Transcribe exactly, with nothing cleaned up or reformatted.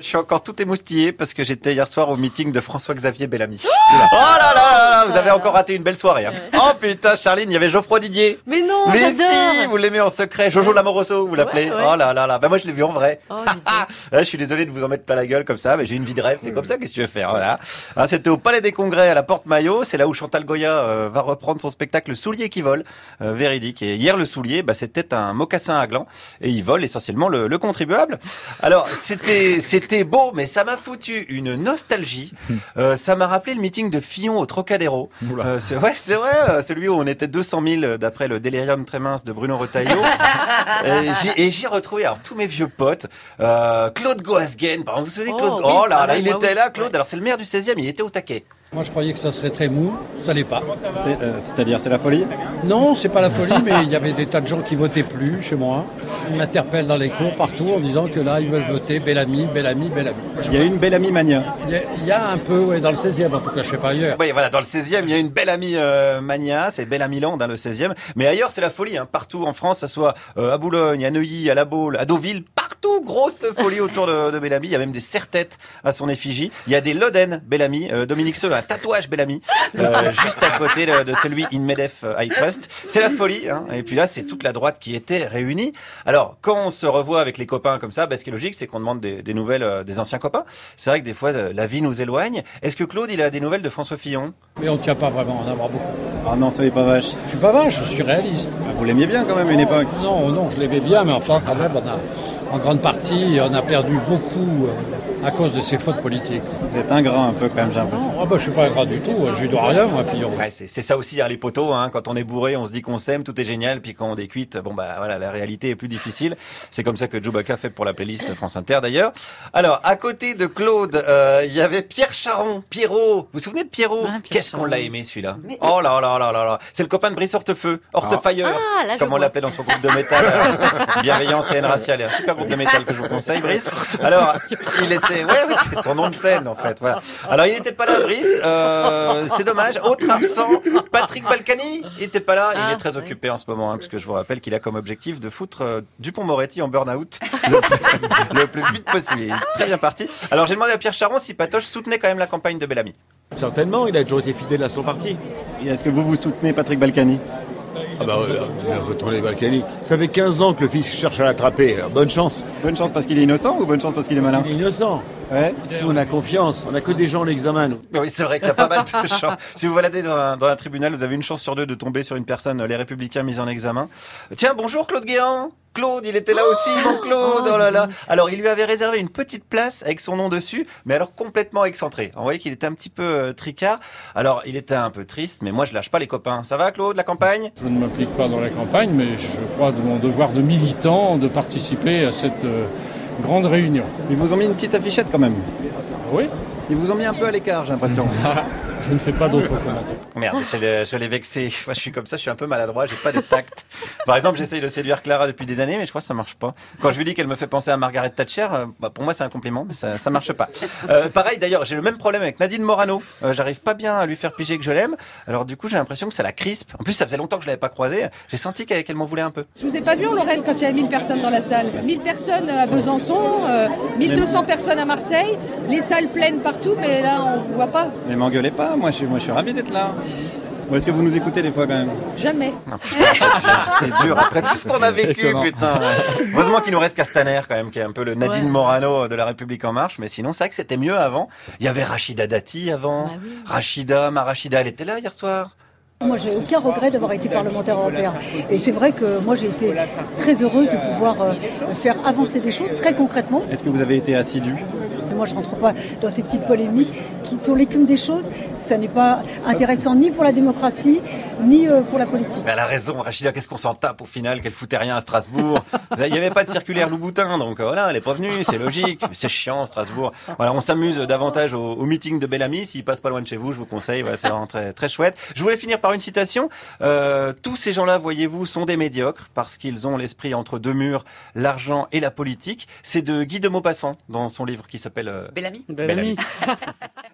Je suis encore tout émoustillé parce que j'étais hier soir au meeting de François-Xavier Bellamy. Oh là là là là, vous avez encore raté une belle soirée. Hein. Oh putain, Charline, il y avait Geoffroy Didier. Mais non, Mais j'adore. si, vous l'aimez en secret. Jojo Lamoroso, vous l'appelez. Ouais, ouais. Oh là là là. Bah moi je l'ai vu en vrai. Oh, Ouais, je suis désolé de vous en mettre plein la gueule comme ça, mais j'ai une vie de rêve. C'est comme ça. Qu'est-ce que tu veux faire? Voilà. Hein, c'était au Palais des Congrès à la Porte Maillot. C'est là où Chantal Goya euh, va reprendre son spectacle Le Soulier qui vole, euh, véridique. Et hier le soulier, bah c'était un mocassin à gland et il vole essentiellement le, le contribuable. Alors c'était c'était beau, mais ça m'a foutu une nostalgie. Euh, ça m'a rappelé le meeting de Fillon au Trocadéro. Euh, c'est, ouais, c'est vrai, euh, celui où on était deux cent mille d'après le délirium très mince de Bruno Retailleau. et, j'ai, et j'ai retrouvé alors tous mes vieux potes. Euh, Claude Goasguen, par exemple, vous vous souvenez de Claude Oh, Go- oui. Oh là Ah là, oui, il moi, était oui. là, Claude. Ouais. Alors c'est le maire du seizième, il était au taquet. Moi, je croyais que ça serait très mou, ça l'est pas. C'est, euh, c'est-à-dire, c'est la folie? Non, c'est pas la folie, mais il y avait des tas de gens qui votaient plus chez moi. Ils m'interpellent dans les cours partout en disant que là, ils veulent voter Bellamy, Bellamy, Bellamy. Il y a une Bellamy mania. Il y a, il y a un peu, ouais, dans le seizième, en tout cas, je sais pas ailleurs. Oui, voilà, dans le seizième, il y a une belle amie euh, mania, c'est Bellamy Land, hein, le seizième. Mais ailleurs, c'est la folie, hein, partout en France, que ce soit euh, à Boulogne, à Neuilly, à La Baule, à Deauville, partout, grosse folie autour de, de Bellamy. Il y a même des serre-têtes à son effigie. Il y a des Loden Bellamy, euh, Dominique Seux, un tatouage Bellamy, euh, juste à côté de, de celui In Medef I Trust. C'est la folie, hein. Et puis là, c'est toute la droite qui était réunie. Alors, quand on se revoit avec les copains comme ça, bah, ce qui est logique, c'est qu'on demande des, des nouvelles euh, des anciens copains. C'est vrai que des fois, euh, la vie nous éloigne. Est-ce que Claude, il a des nouvelles de François Fillon? Mais on ne tient pas vraiment à en avoir beaucoup. Ah non, soyez pas vache. Je suis pas vache, je suis réaliste. Ah, vous l'aimiez bien quand même une époque. Non, non, je l'aimais bien, mais enfin, quand même, on a, en grande partie, on a perdu beaucoup euh, à cause de ses fautes politiques. Vous êtes ingrat un peu quand même, j'ai l'impression. Ah bah, je suis pas ingrat du tout, je lui dois rien, moi, Fillon. Ouais, c'est, c'est ça aussi, hein, les poteaux, hein. Quand on est bourré, on se dit qu'on s'aime, tout est génial, puis quand on est cuite, bon bah voilà, la réalité est plus difficile. C'est comme ça que Chewbacca fait pour la playlist France Inter d'ailleurs. Alors, à côté de Claude, euh, il y avait Pierre Charon, Pierrot. Vous vous souvenez de Pierrot? Ah, Pierre Qu'est-ce qu'on Charon. l'a aimé celui-là? Mais- Oh là là là là là. C'est le copain de Brice Hortefeux, Hortefire, Ah, là, je comme on vois. l'appelait dans son groupe de métal. euh, Bienveillance et haine raciale, un super groupe de métal que je vous conseille, Brice. Alors, il était, ouais, ouais, c'est son nom de scène en fait. Voilà. Alors, il n'était pas là, Brice. Euh, c'est dommage. Autre absent, Patrick Balkany, il n'était pas là. Il Ah, est très oui. occupé en ce moment, hein, parce que je vous rappelle qu'il a comme objectif de foutre euh, Dupond-Moretti en burn-out le plus, le plus vite possible. Il est très bien parti. Alors, j'ai demandé à Pierre Charon si Patoche soutenait quand même la campagne de Bellamy. Certainement, il a toujours été fidèle à son parti. Et est-ce que vous vous soutenez Patrick Balkany? Ah bah voilà, peut-on les Balkany. Ça fait quinze ans que le fils cherche à l'attraper, alors bonne chance. Bonne chance parce qu'il est innocent ou bonne chance parce qu'il est malin? Il est innocent. Ouais. Nous, on a confiance, on n'a que des gens en examen. nous. Oui, c'est vrai qu'il y a pas mal de chances. Si vous baladez dans un, dans un tribunal, vous avez une chance sur deux de tomber sur une personne, les Républicains mis en examen. Tiens, bonjour Claude Guéant. Claude, il était là aussi, mon Claude. Oh là là. Alors, il lui avait réservé une petite place avec son nom dessus, mais alors complètement excentré. On voyait qu'il était un petit peu euh, tricard. Alors, il était un peu triste, mais moi, je lâche pas les copains. Ça va, Claude, la campagne? Je ne m'implique pas dans la campagne, mais je crois de mon devoir de militant de participer à cette euh, grande réunion. Ils vous ont mis une petite affichette quand même. Oui, Ils vous ont mis un peu à l'écart, j'ai l'impression. je ne fais pas d'autres commentaires. Merde, je l'ai, je l'ai vexé. Moi, je suis comme ça, je suis un peu maladroit, j'ai pas de tact. Par exemple, j'essaye de séduire Clara depuis des années, mais je crois que ça marche pas. Quand je lui dis qu'elle me fait penser à Margaret Thatcher, euh, bah, pour moi, c'est un compliment, mais ça, ça marche pas. Euh, pareil, d'ailleurs, j'ai le même problème avec Nadine Morano. Euh, j'arrive pas bien à lui faire piger que je l'aime. Alors, du coup, j'ai l'impression que ça la crispe. En plus, ça faisait longtemps que je l'avais pas croisée. J'ai senti qu'elle, qu'elle m'en voulait un peu. Je vous ai pas vu en Lorraine quand il y avait mille personnes dans la salle. mille personnes à Besançon, euh, mille deux cents personnes à Marseille, les salles pleines partout, mais là on vous voit pas. Mais m'engueulez pas, moi je suis, moi, je suis ravi d'être là. Ou est-ce que vous nous écoutez des fois quand même? Jamais. Non, putain, c'est dur, c'est dur. Après tout ce qu'on a vécu, Étonnant. putain. Heureusement qu'il nous reste Castaner quand même, qui est un peu le Nadine Ouais. Morano de la République en marche. Mais sinon, c'est vrai que c'était mieux avant. Il y avait Rachida Dati avant. Bah oui. Rachida, ma Rachida, elle était là hier soir. Moi, j'ai aucun regret d'avoir été parlementaire européen. Et c'est vrai que moi, j'ai été très heureuse de pouvoir euh, faire avancer des choses très concrètement. Est-ce que vous avez été assidu? Moi, je rentre pas dans ces petites polémiques qui sont l'écume des choses. Ça n'est pas intéressant ni pour la démocratie, ni euh, pour la politique. Elle a raison, Rachida, qu'est-ce qu'on s'en tape au final, qu'elle foutait rien à Strasbourg. Il n'y avait pas de circulaire Louboutin, donc euh, voilà, elle est pas venue, c'est logique. Mais c'est chiant, Strasbourg. Voilà, on s'amuse davantage au, au meeting de Bellamy. S'il passe pas loin de chez vous, je vous conseille, voilà, c'est vraiment très, très chouette. Je voulais finir par une citation. Euh, tous ces gens-là, voyez-vous, sont des médiocres parce qu'ils ont l'esprit entre deux murs, l'argent et la politique. C'est de Guy de Maupassant dans son livre qui s'appelle euh, Bellamy. Bellamy.